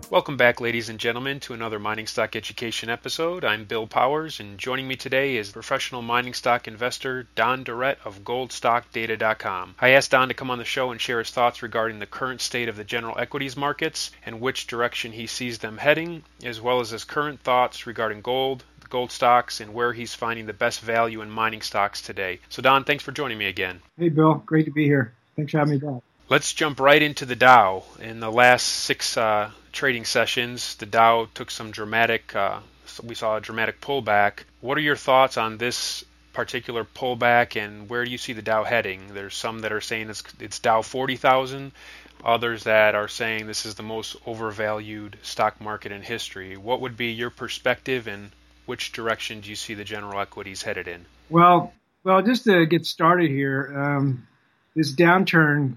Welcome back, ladies and gentlemen, to another Mining Stock Education episode. I'm Bill Powers, and joining me today is professional mining stock investor Don Durrett of GoldStockData.com. I asked Don to come on the show and share his thoughts regarding the current state of the general equities markets and which direction he sees them heading, as well as his current thoughts regarding gold, gold stocks, and where he's finding the best value in mining stocks today. So Don, thanks for joining me again. Hey Bill, great to be here. Thanks for having me back. Let's jump right into the Dow. In the last six trading sessions, the Dow took some we saw a dramatic pullback. What are your thoughts on this particular pullback, and where do you see the Dow heading? There's some that are saying it's Dow 40,000, others that are saying this is the most overvalued stock market in history. What would be your perspective, and which direction do you see the general equities headed in? Well, just to get started here, this downturn,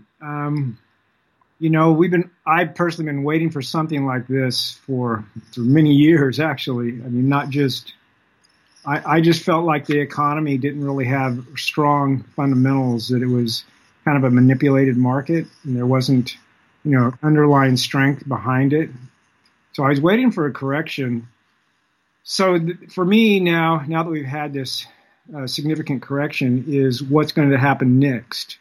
I've personally been waiting for something like this for many years, actually. I mean, I just felt like the economy didn't really have strong fundamentals, that it was kind of a manipulated market, and there wasn't, underlying strength behind it. So I was waiting for a correction. So for me now that we've had this significant correction, is what's going to happen next.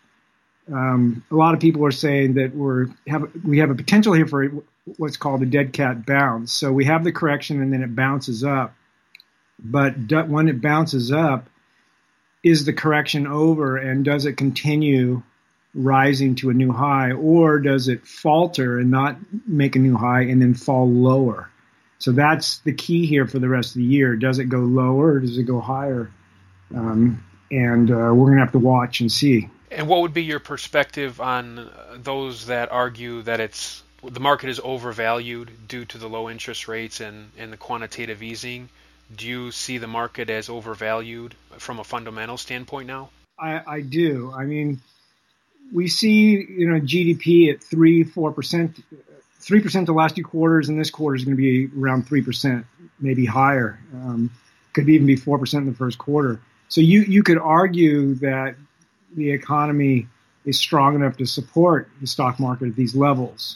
A lot of people are saying that we have a potential here for what's called a dead cat bounce. So we have the correction and then it bounces up. But when it bounces up, is the correction over, and does it continue rising to a new high, or does it falter and not make a new high and then fall lower? So that's the key here for the rest of the year. Does it go lower or does it go higher? We're going to have to watch and see. And what would be your perspective on those that argue that the market is overvalued due to the low interest rates and the quantitative easing? Do you see the market as overvalued from a fundamental standpoint now? I do. I mean, we see GDP at 3-4%, 3% the last 2 quarters, and this quarter is going to be around 3%, maybe higher. Could even be 4% in the first quarter. So you could argue that the economy is strong enough to support the stock market at these levels.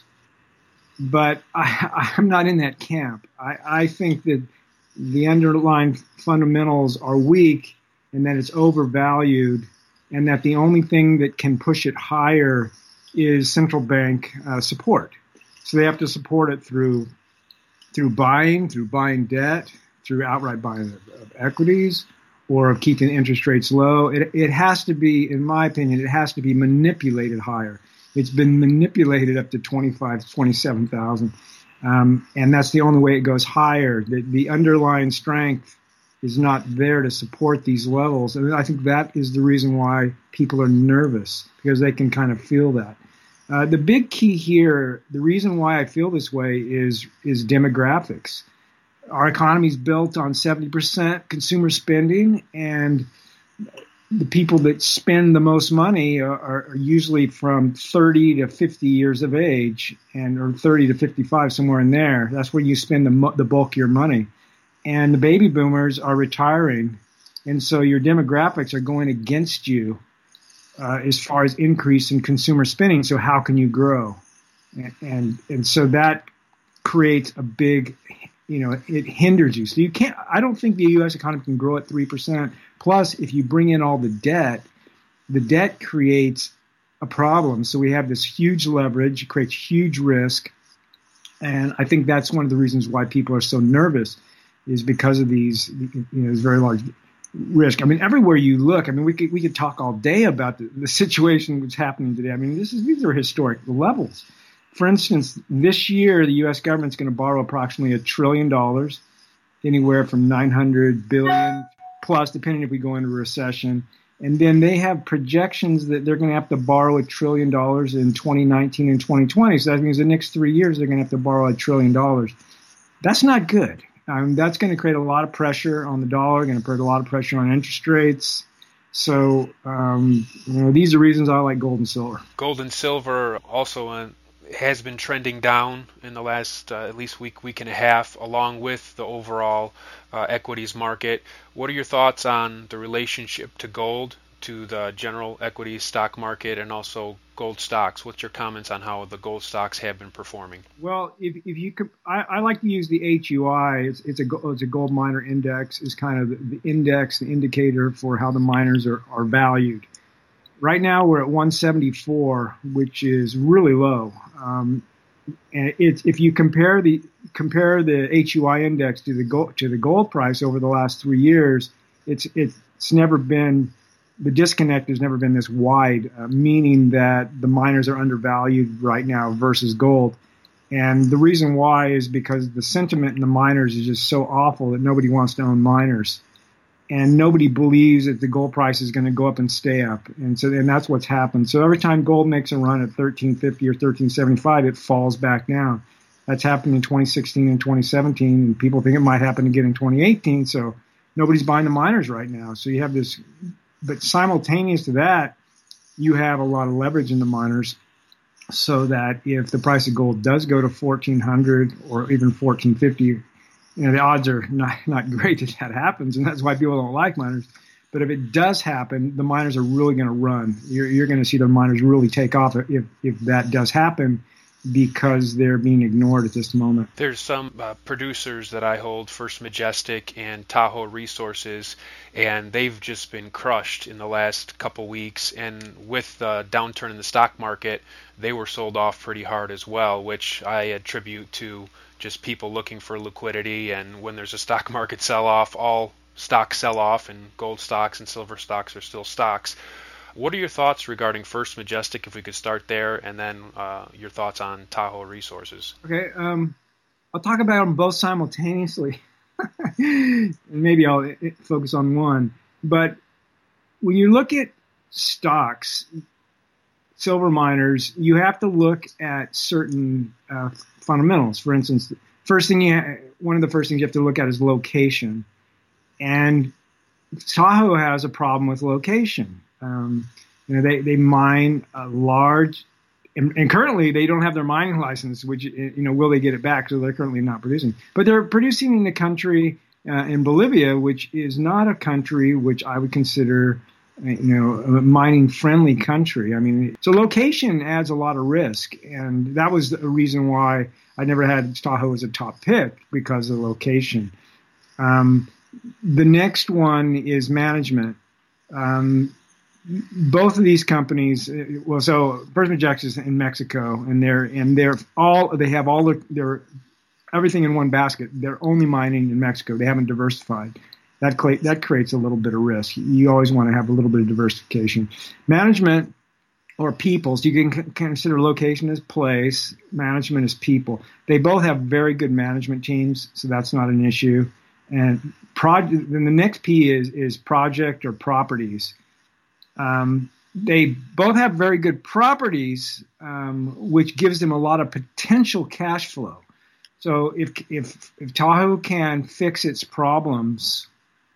But I'm not in that camp. I think that the underlying fundamentals are weak, and that it's overvalued, and that the only thing that can push it higher is central bank support. So they have to support it through buying debt, through outright buying of equities, or of keeping interest rates low. It has to be, in my opinion, it has to be manipulated higher. It's been manipulated up to 27,000. And that's the only way it goes higher. The underlying strength is not there to support these levels. And I think that is the reason why people are nervous, because they can kind of feel that. The big key here, the reason why I feel this way is demographics. Our economy is built on 70% consumer spending, and the people that spend the most money are usually from 30 to 50 years of age, or 30 to 55, somewhere in there. That's where you spend the bulk of your money. And the baby boomers are retiring, and so your demographics are going against you as far as increase in consumer spending. So how can you grow? And so that creates a big, it hinders you. So you can't. I don't think the U.S. economy can grow at 3%. Plus, if you bring in all the debt creates a problem. So we have this huge leverage, it creates huge risk, and I think that's one of the reasons why people are so nervous, is because of these, this very large risk. I mean, everywhere you look, I mean, we could talk all day about the situation that's happening today. I mean, these are historic levels. For instance, this year, the U.S. government's going to borrow approximately $1 trillion, anywhere from 900 billion plus, depending if we go into a recession. And then they have projections that they're going to have to borrow $1 trillion in 2019 and 2020. So that means the next 3 years, they're going to have to borrow $1 trillion. That's not good. That's going to create a lot of pressure on the dollar, going to put a lot of pressure on interest rates. So, these are reasons I like gold and silver. Gold and silver also has been trending down in the last at least week and a half, along with the overall equities market. What are your thoughts on the relationship to gold to the general equity stock market and also gold stocks. What's your comments on how the gold stocks have been performing? Well, if you could, I like to use the HUI. It's a gold miner index. Is kind of the index, the indicator for how the miners are valued. Right now we're at 174, which is really low. And if you compare the HUI index to the gold price over the last 3 years, it's never been, the disconnect has never been this wide, meaning that the miners are undervalued right now versus gold. And the reason why is because the sentiment in the miners is just so awful that nobody wants to own miners. And nobody believes that the gold price is going to go up and stay up. And that's what's happened. So every time gold makes a run at 1350 or 1375, it falls back down. That's happened in 2016 and 2017, and people think it might happen again in 2018. So nobody's buying the miners right now. So you have this, but simultaneous to that, you have a lot of leverage in the miners, so that if the price of gold does go to 1400 or even 1450, the odds are not great that happens, and that's why people don't like miners. But if it does happen, the miners are really going to run. You're going to see the miners really take off if that does happen, because they're being ignored at this moment. There's some producers that I hold, First Majestic and Tahoe Resources, and they've just been crushed in the last couple weeks. And with the downturn in the stock market, they were sold off pretty hard as well, which I attribute to just people looking for liquidity. And when there's a stock market sell-off, all stocks sell off, and gold stocks and silver stocks are still stocks. What are your thoughts regarding First Majestic, if we could start there, and then your thoughts on Tahoe Resources? Okay, I'll talk about them both simultaneously. Maybe I'll focus on one. But when you look at stocks, silver miners, you have to look at certain fundamentals. For instance, one of the first things you have to look at is location. And Tahoe has a problem with location. They mine a large, and currently they don't have their mining license, which, will they get it back? So they're currently not producing. But they're producing in the country, in Bolivia, which is not a country which I would consider, a mining friendly country. I mean, so location adds a lot of risk. And that was the reason why I never had Tahoe as a top pick, because of location. The next one is management. Both of these companies, so First Majestic is in Mexico, and they have all their everything in one basket. They're only mining in Mexico. They haven't diversified. That creates a little bit of risk. You always want to have a little bit of diversification. Management, or people, so you can consider location as place, management as people. They both have very good management teams, so that's not an issue. And then the next P is project or properties. They both have very good properties, which gives them a lot of potential cash flow. So if Tahoe can fix its problems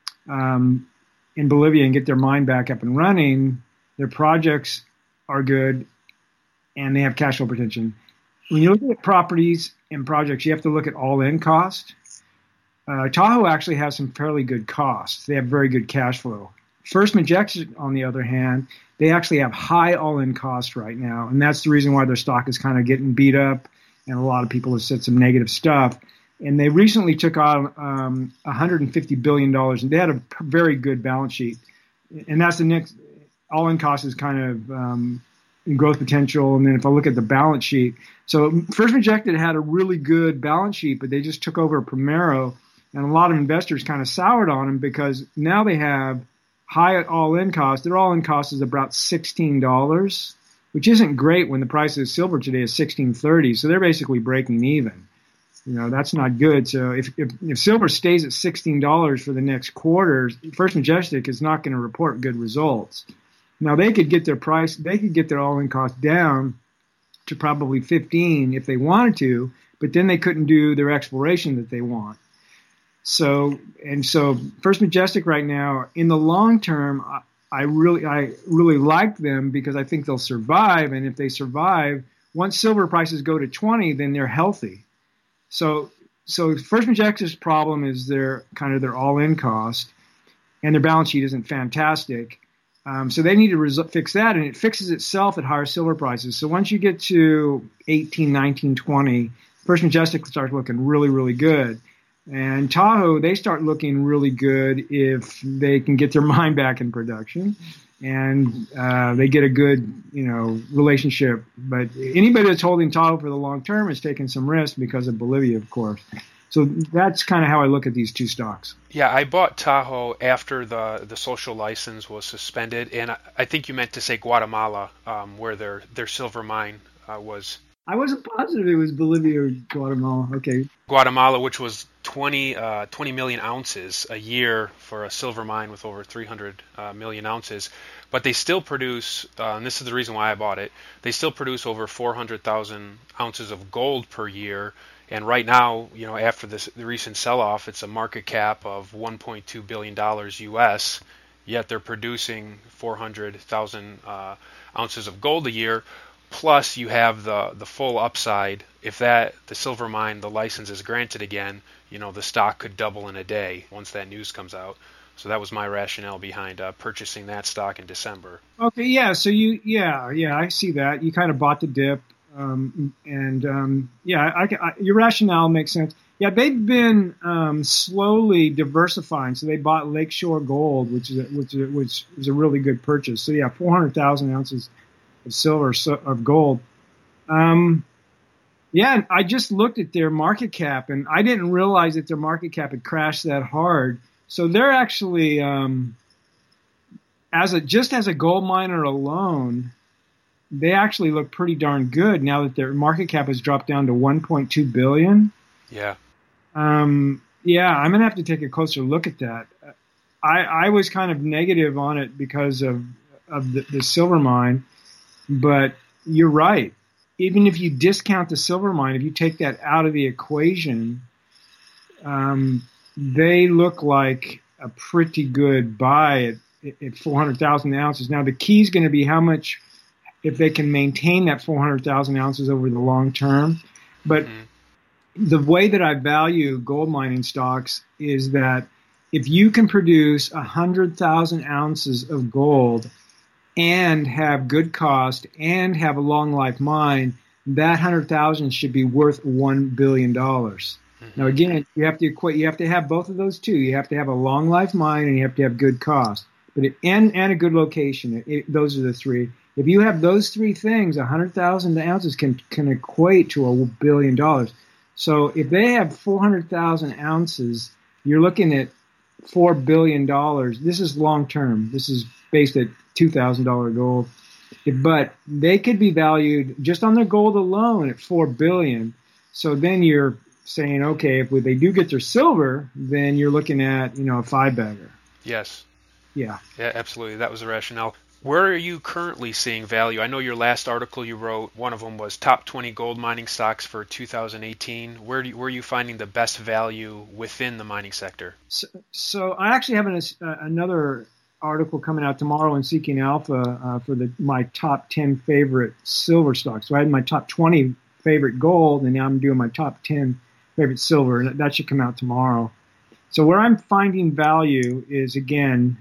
in Bolivia and get their mine back up and running, their projects are good and they have cash flow potential. When you look at properties and projects, you have to look at all-in cost. Tahoe actually has some fairly good costs. They have very good cash flow. First Majestic, on the other hand, they actually have high all-in costs right now, and that's the reason why their stock is kind of getting beat up, and a lot of people have said some negative stuff. And they recently took on $150 billion, and they had a very good balance sheet. And that's the next all-in cost is kind of growth potential. And then if I look at the balance sheet, so First Majestic had a really good balance sheet, but they just took over Primero, and a lot of investors kind of soured on them because now they have high all-in cost. Their all-in cost is about $16, which isn't great when the price of silver today is $16.30. So they're basically breaking even. That's not good. So if silver stays at $16 for the next quarter, First Majestic is not going to report good results. Now they could get their all-in cost down to probably 15 if they wanted to, but then they couldn't do their exploration that they want. So First Majestic right now, in the long term, I really like them because I think they'll survive. And if they survive, once silver prices go to 20, then they're healthy. So First Majestic's problem is their all-in cost, and their balance sheet isn't fantastic. So they need to fix that, and it fixes itself at higher silver prices. So once you get to 18, 19, 20, First Majestic starts looking really, really good. And Tahoe, they start looking really good if they can get their mine back in production and they get a good, relationship. But anybody that's holding Tahoe for the long term is taking some risk because of Bolivia, of course. So that's kind of how I look at these two stocks. Yeah, I bought Tahoe after the social license was suspended, and I think you meant to say Guatemala, where their silver mine was. I wasn't positive it was Bolivia or Guatemala. Okay. Guatemala, which was 20 million ounces a year for a silver mine with over 300 million ounces. But they still produce, and this is the reason why I bought it, they still produce over 400,000 ounces of gold per year. And right now, after the recent sell-off, it's a market cap of $1.2 billion US, yet they're producing 400,000 ounces of gold a year. Plus, you have the full upside. If the silver mine, the license is granted again, the stock could double in a day once that news comes out. So that was my rationale behind purchasing that stock in December. Okay, yeah. So I see that. You kind of bought the dip, your rationale makes sense. Yeah, they've been slowly diversifying. So they bought Lakeshore Gold, which is a really good purchase. So yeah, 400,000 ounces of silver, of gold. I just looked at their market cap, and I didn't realize that their market cap had crashed that hard. So they're actually, as a gold miner alone, they actually look pretty darn good now that their market cap has dropped down to 1.2 billion. Yeah. I'm gonna have to take a closer look at that. I was kind of negative on it because of the silver mine. But you're right. Even if you discount the silver mine, if you take that out of the equation, they look like a pretty good buy at 400,000 ounces. Now, the key is going to be how much, if they can maintain that 400,000 ounces over the long term. But the way that I value gold mining stocks is that if you can produce 100,000 ounces of gold and have good cost and have a long life mine, that 100,000 should be worth $1 billion. Now again, you have to have both of those two. You have to have a long life mine and you have to have good cost, and a good location. Those are the three. If you have those three things, 100,000 ounces can equate to $1 billion. So if they have 400,000 ounces, you're looking at $4 billion. This is long term. This is based at $2,000 gold, but they could be valued just on their gold alone at $4 billion. So then you're saying, okay, if they do get their silver, then you're looking at a five-bagger. Yes. Yeah. Yeah, absolutely. That was the rationale. Where are you currently seeing value? I know your last article you wrote, one of them was top 20 gold mining stocks for 2018. Where are you finding the best value within the mining sector? So I actually have another article coming out tomorrow in Seeking Alpha for my top 10 favorite silver stocks. So I had my top 20 favorite gold, and now I'm doing my top 10 favorite silver, and that should come out tomorrow. So where I'm finding value is, again,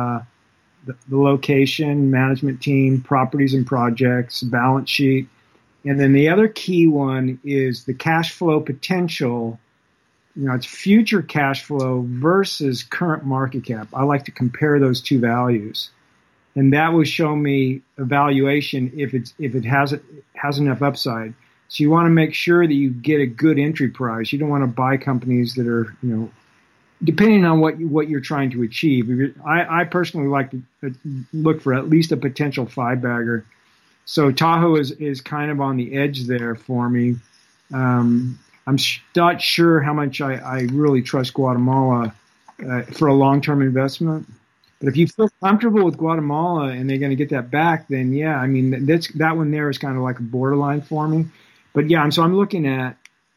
the location, management team, properties and projects, balance sheet. And then the other key one is the cash flow potential. It's future cash flow versus current market cap. I like to compare those two values. And that will show me a valuation if it has enough upside. So you want to make sure that you get a good entry price. You don't want to buy companies that are, depending on what you're trying to achieve. I personally like to look for at least a potential five-bagger. So Tahoe is kind of on the edge there for me. I'm not sure how much I really trust Guatemala for a long-term investment. But if you feel comfortable with Guatemala and they're going to get that back, then yeah, I mean that one there is kind of like a borderline for me. But yeah, so I'm looking at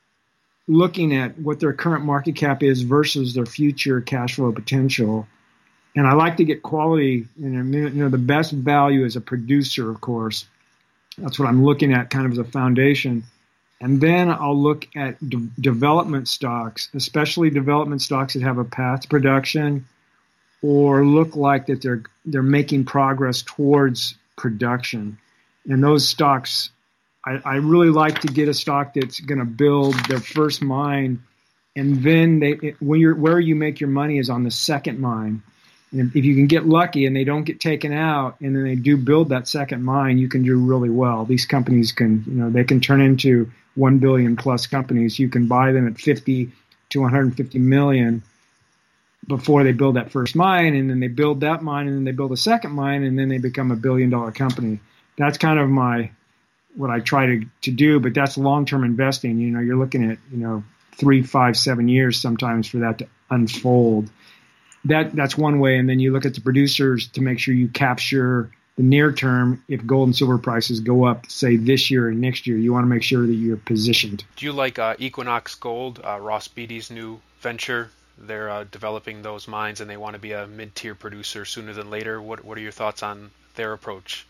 what their current market cap is versus their future cash flow potential. And I like to get quality, the best value as a producer, of course. That's what I'm looking at kind of as a foundation. And then I'll look at development stocks, especially development stocks that have a path to production or look like that they're making progress towards production. And those stocks, I really like to get a stock that's going to build their first mine, and then where you make your money is on the second mine. And if you can get lucky and they don't get taken out, and then they do build that second mine, you can do really well. These companies they can turn into 1 billion plus companies. You can buy them at 50 to 150 million before they build that first mine, and then they build that mine, and then they build a second mine, and then they become a $1 billion company. That's kind of what I try to do, but that's long-term investing. You're looking at 3, 5, 7 years sometimes for that to unfold. That's one way, and then you look at the producers to make sure you capture the near term. If gold and silver prices go up, say this year and next year, you want to make sure that you're positioned. Do you like Equinox Gold, Ross Beatty's new venture? They're developing those mines, and they want to be a mid-tier producer sooner than later. What are your thoughts on their approach?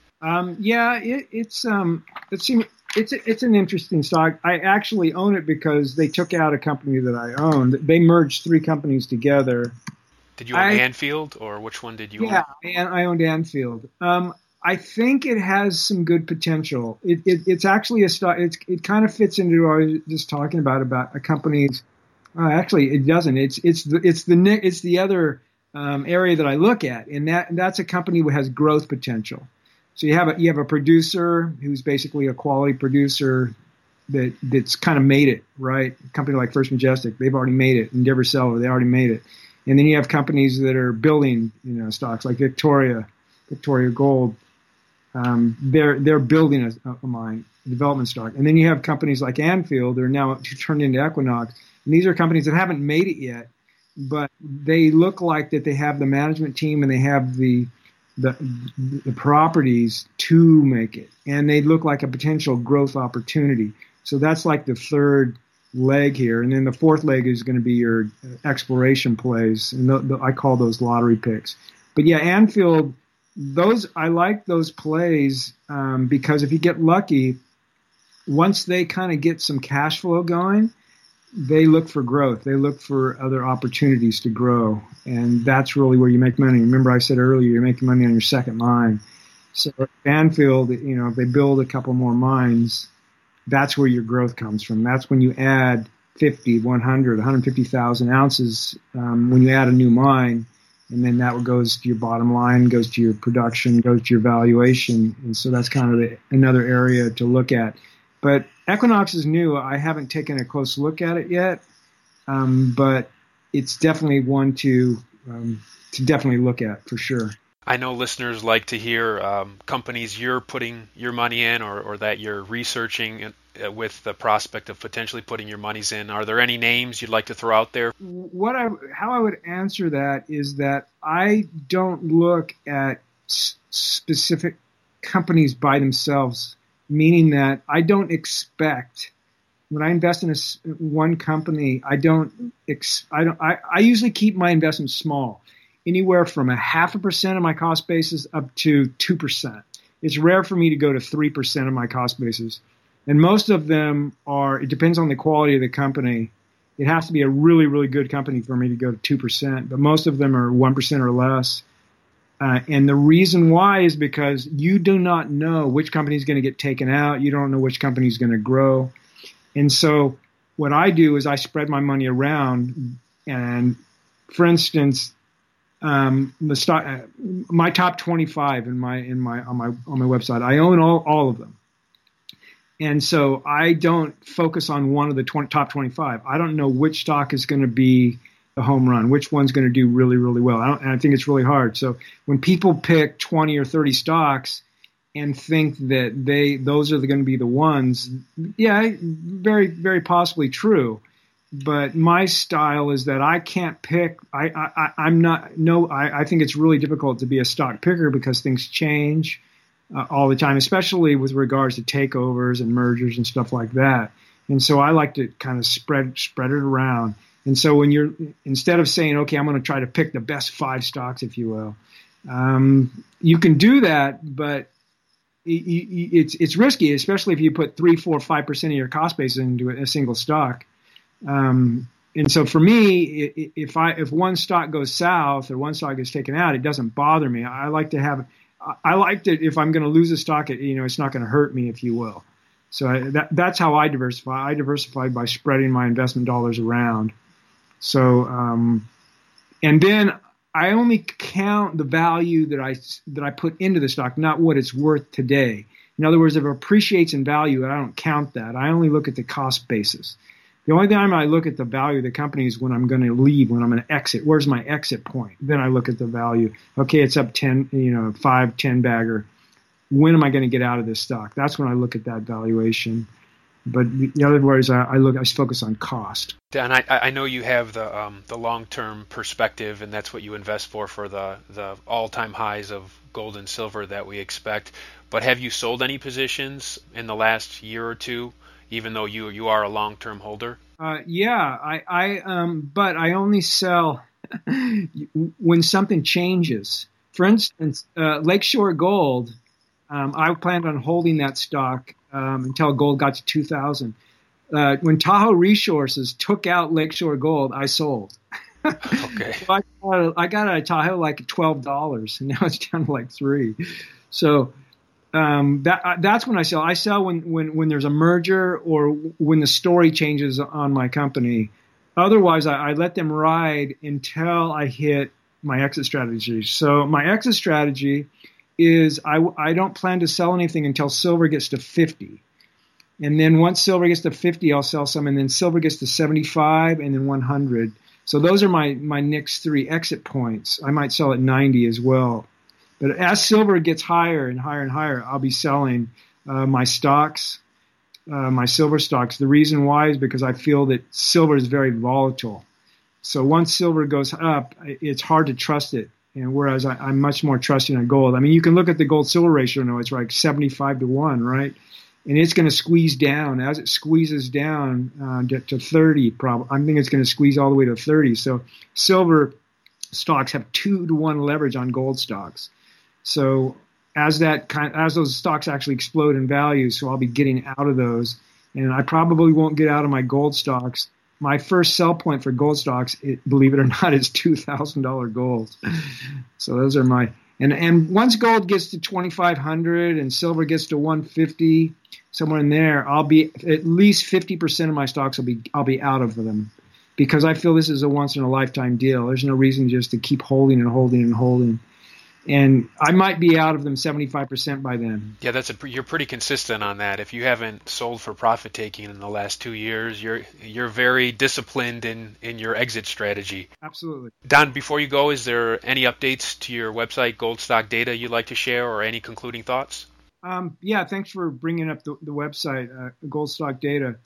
It's an interesting stock. I actually own it because they took out a company that I owned. They merged 3 companies together. Did you own Anfield, or which one did you own? Yeah, I owned Anfield. I think it has some good potential. It's actually a stock. It kind of fits into what I was just talking about a company's. Actually, it doesn't. It's the other area that I look at, and that's a company that has growth potential. So you have a producer who's basically a quality producer that's kind of made it, right? A company like First Majestic, they've already made it. Endeavor Silver, they already made it. And then you have companies that are building, stocks like Victoria Gold. They're building a mine, a development stock. And then you have companies like Anfield. They're now turned into Equinox. And these are companies that haven't made it yet, but they look like that they have the management team and they have the properties to make it. And they look like a potential growth opportunity. So that's like the third leg here, and then the fourth leg is going to be your exploration plays, and I call those lottery picks. But yeah, Anfield, I like those plays because if you get lucky, once they kind of get some cash flow going, they look for growth. They look for other opportunities to grow, and that's really where you make money. Remember, I said earlier, you're making money on your second mine. So Anfield, if they build a couple more mines, that's where your growth comes from. That's when you add 50, 100, 150,000 ounces when you add a new mine, and then that goes to your bottom line, goes to your production, goes to your valuation. And so that's kind of another area to look at. But Equinox is new. I haven't taken a close look at it yet, but it's definitely one to definitely look at for sure. I know listeners like to hear companies you're putting your money in or that you're researching with the prospect of potentially putting your monies in. Are there any names you'd like to throw out there? How I would answer that is that I don't look at specific companies by themselves, meaning that I don't expect when I invest in one company, I usually keep my investments small. Anywhere from 0.5% of my cost basis up to 2%. It's rare for me to go to 3% of my cost basis. And most of them it depends on the quality of the company. It has to be a really, really good company for me to go to 2%, but most of them are 1% or less. And the reason why is because you do not know which company is going to get taken out. You don't know which company is going to grow. And so what I do is I spread my money around. And for instance, the stock, my top 25 on my website, I own all of them. And so I don't focus on one of the top 25. I don't know which stock is going to be the home run, which one's going to do really, really well. And I think it's really hard. So when people pick 20 or 30 stocks and think that those are going to be the ones, yeah, very, very possibly true. But my style is that I can't pick. I think it's really difficult to be a stock picker because things change all the time, especially with regards to takeovers and mergers and stuff like that. And so I like to kind of spread it around. And so instead of saying, okay, I'm going to try to pick the best 5 stocks, if you will, you can do that, but it's risky, especially if you put 3, 4, 5% of your cost base into a single stock. And so for me, if one stock goes south or one stock gets taken out, it doesn't bother me. I like to if I'm going to lose a stock, it's not going to hurt me, if you will. So that's how I diversify. I diversify by spreading my investment dollars around. So, and then I only count the value that I put into the stock, not what it's worth today. In other words, if it appreciates in value, I don't count that. I only look at the cost basis. The only time I look at the value of the company is when I'm going to leave, when I'm going to exit. Where's my exit point? Then I look at the value. Okay, it's up 5, 10 bagger. When am I going to get out of this stock? That's when I look at that valuation. But the other words, I focus on cost. Dan, I know you have the long-term perspective, and that's what you invest for the all-time highs of gold and silver that we expect. But have you sold any positions in the last year or two, even though you are a long-term holder? Yeah, but I only sell when something changes. For instance, Lakeshore Gold, I planned on holding that stock until gold got to 2,000. When Tahoe Resources took out Lakeshore Gold, I sold. Okay. So I got out of Tahoe like $12, and now it's down to like $3. So that's when I sell. I sell when there's a merger or when the story changes on my company. Otherwise, I let them ride until I hit my exit strategy. So my exit strategy is I don't plan to sell anything until silver gets to 50. And then once silver gets to 50, I'll sell some. And then silver gets to 75 and then 100. So those are my next 3 exit points. I might sell at 90 as well. But as silver gets higher and higher and higher, I'll be selling my stocks, my silver stocks. The reason why is because I feel that silver is very volatile. So once silver goes up, it's hard to trust it. And whereas I'm much more trusting on gold. I mean, you can look at the gold-silver ratio now. It's like 75-1, right? And it's going to squeeze down. As it squeezes down to 30, probably, I think it's going to squeeze all the way to 30. So silver stocks have 2-to-1 leverage on gold stocks. So as those stocks actually explode in value, so I'll be getting out of those. And I probably won't get out of my gold stocks. My first sell point for gold stocks, believe it or not, is $2,000 gold. So those are my and once gold gets to 2,500 and silver gets to 150, somewhere in there, I'll be at least 50% of my stocks I'll be out of them, because I feel this is a once in a lifetime deal. There's no reason just to keep holding and holding and holding. And I might be out of them 75% by then. Yeah, you're pretty consistent on that. If you haven't sold for profit taking in the last 2 years, you're very disciplined in your exit strategy. Absolutely. Don, before you go, is there any updates to your website, Gold Stock Data, you'd like to share, or any concluding thoughts? Yeah, thanks for bringing up the website, Gold Stock Data.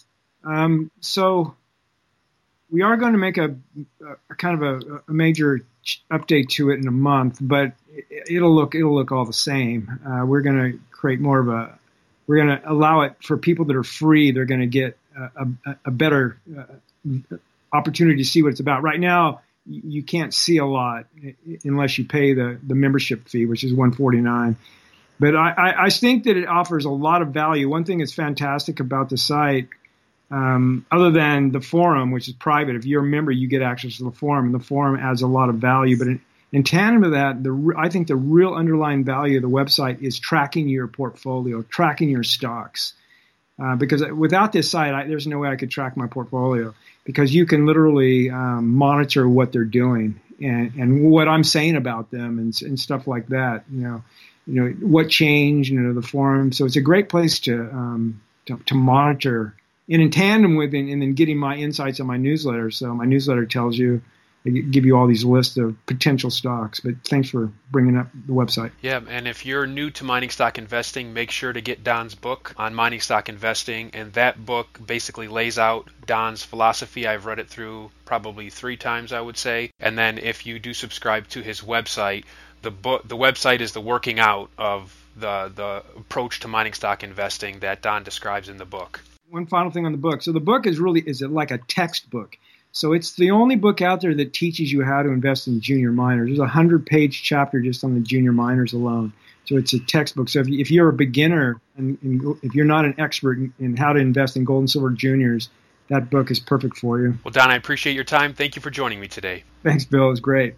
So we are going to make a kind of a major update to it in a month, but it'll look all the same. We're going to create more of we're going to allow it for people that are free. They're going to get a better opportunity to see what it's about. Right now, you can't see a lot unless you pay the membership fee, which is $149. But I think that it offers a lot of value. One thing that's fantastic about the site, other than the forum, which is private, if you're a member, you get access to the forum, and the forum adds a lot of value. But in tandem to that, I think the real underlying value of the website is tracking your portfolio, tracking your stocks. Because without this site, there's no way I could track my portfolio, because you can literally monitor what they're doing and what I'm saying about them and stuff like that. You know what changed, the forum. So it's a great place to monitor. And in tandem with and then getting my insights on my newsletter. So my newsletter tells you, they give you all these lists of potential stocks. But thanks for bringing up the website. Yeah, and if you're new to mining stock investing, make sure to get Don's book on mining stock investing. And that book basically lays out Don's philosophy. I've read it through probably 3 times, I would say. And then if you do subscribe to his website, the website is the working out of the approach to mining stock investing that Don describes in the book. One final thing on the book. So the book is like a textbook. So it's the only book out there that teaches you how to invest in junior miners. There's a 100-page chapter just on the junior miners alone. So it's a textbook. So if you're a beginner and if you're not an expert in how to invest in gold and silver juniors, that book is perfect for you. Well, Don, I appreciate your time. Thank you for joining me today. Thanks, Bill. It was great.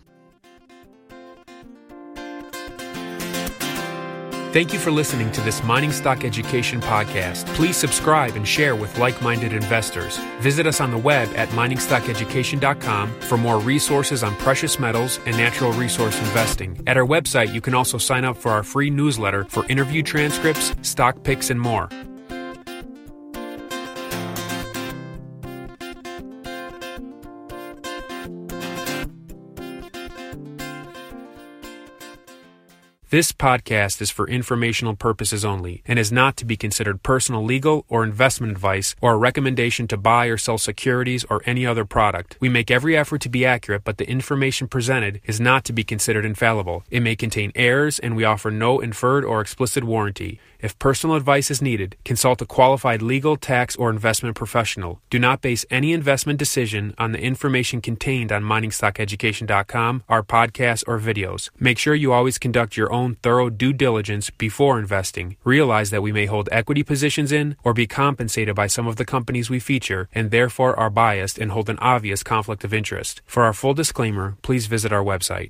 Thank you for listening to this Mining Stock Education podcast. Please subscribe and share with like-minded investors. Visit us on the web at miningstockeducation.com for more resources on precious metals and natural resource investing. At our website, you can also sign up for our free newsletter for interview transcripts, stock picks, and more. This podcast is for informational purposes only and is not to be considered personal legal or investment advice or a recommendation to buy or sell securities or any other product. We make every effort to be accurate, but the information presented is not to be considered infallible. It may contain errors, and we offer no inferred or explicit warranty. If personal advice is needed, consult a qualified legal, tax, or investment professional. Do not base any investment decision on the information contained on miningstockeducation.com, our podcasts, or videos. Make sure you always conduct your own thorough due diligence before investing. Realize that we may hold equity positions in or be compensated by some of the companies we feature and therefore are biased and hold an obvious conflict of interest. For our full disclaimer, please visit our website.